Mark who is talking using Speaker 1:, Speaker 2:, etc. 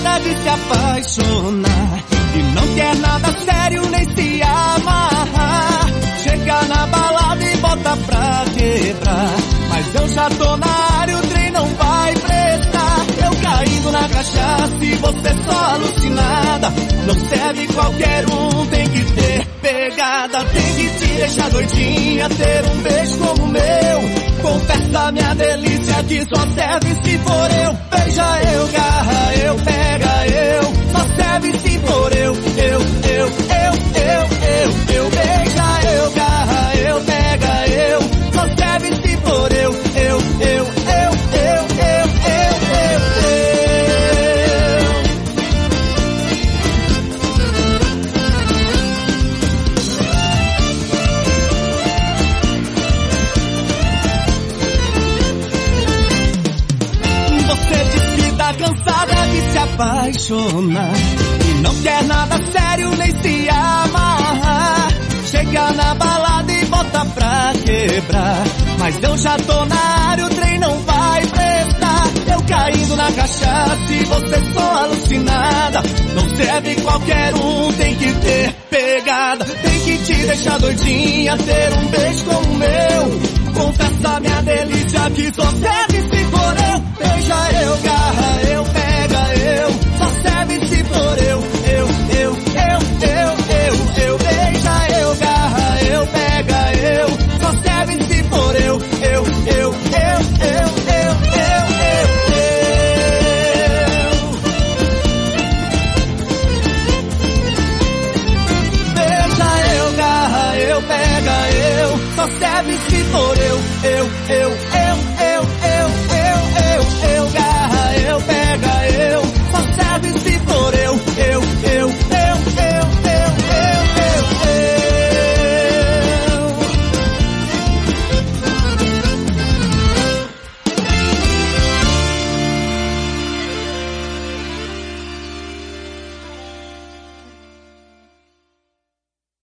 Speaker 1: cansada de se apaixonar e não quer nada sério nem se amarrar. Chega na balada e bota pra quebrar, mas eu já tô na área, o trem não vai prestar. Eu caindo na cachaça e você só alucinada. Não serve qualquer um, tem que ter pegada. Tem que te deixar doidinha, ter um beijo como o meu. Confessa minha delícia que só serve se for eu. Beija eu, garra eu, pega eu. Só serve se for eu. Beija eu, garra eu, pega eu. Só serve se for eu. Você diz que tá cansada de se apaixonar e não quer nada sério nem se amarrar. Chega na balada e bota pra quebrar, mas eu já tô na área, o trem não vai prestar. Eu caindo na cachaça e você só alucinada. Não serve qualquer um, tem que ter pegada. Tem que te deixar doidinha, ter um beijo como o meu. Confessa minha delícia que só serve se for eu. Beija eu, garra eu, pega eu. Só serve se for eu. Beija eu, garra eu, pega eu. Só serve se for eu. Beija eu, garra eu, pega eu. Só serve se for eu.